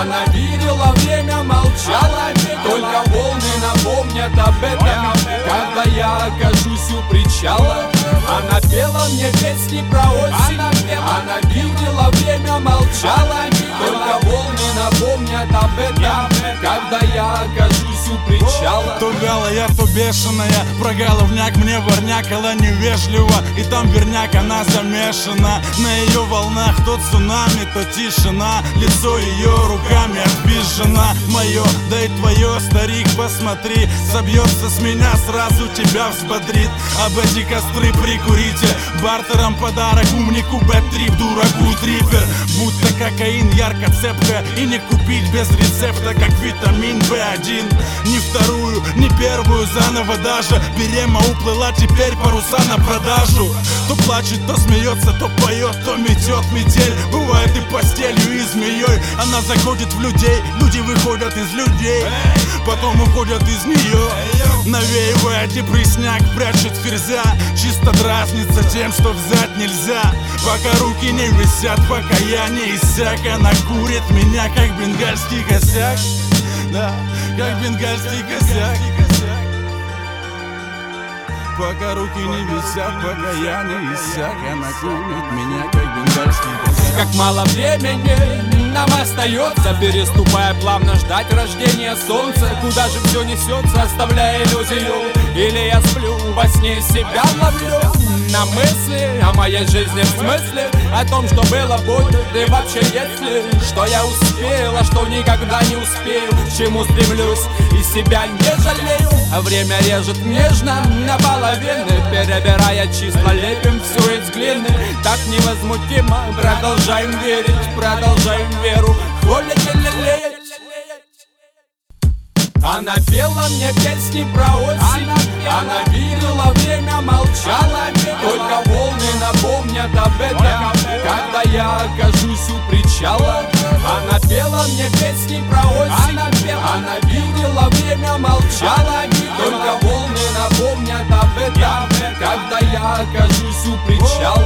Она видела, время молчала, только волны напомнят об этом, когда я окажусь у причала. Она пела мне песни про осень, она видела, время молчала, только волны напомнят об этом, когда я окажусь у причала. То вялая, то бешеная, про головняк мне ворнякала невежливо. И там верняк, она замешана. На ее волнах то цунами, то тишина. Лицо ее руками обижено. Мое, да и твое, старик, посмотри. Собьется с меня, сразу тебя взбодрит. Об эти костры прикурите. Бартером подарок умнику бэп-трип, дураку трипер. Будто кокаин, ярко цепко. И не купить без рецепта, как витамин B1. Ни вторую, ни первую заново даже. Берема уплыла, теперь паруса на продажу. То плачет, то смеется, то поет, то метет метель. Бывает и постелью, и змеей. Она заходит в людей, люди выходят из людей, потом уходят из нее. Навеивая депрессняк, прячет ферзя. Чисто дразнится тем, что взять нельзя. Пока руки не висят, пока я не иссяк. Она курит меня, как бенгальский косяк. Да, как бенгальский косяк. Пока руки не висят, пока я не иссяк. Она курит меня, как бенгальский косяк. Как мало времени нам остается, переступая плавно ждать рождения солнца. Куда же все несется, оставляя иллюзию? Или я сплю, во сне себя ловлю на мысли о моей жизни в смысле, о том, что было, будет и вообще если. Что я успел, а что никогда не успею, к чему стремлюсь и себя не жалею. А время режет нежно на половины, перебирая числа, лепим все из глины. Так невозмутимо продолжаем верить, продолжаем веру, хвалить и лелеять. Она пела мне песни про осень, она видела, время молчала, только волны напомнят об этом, когда я окажусь у причала. Она пела мне песни про осень, она видела, время молчала, только волны напомнят об этом, когда я окажусь у причала.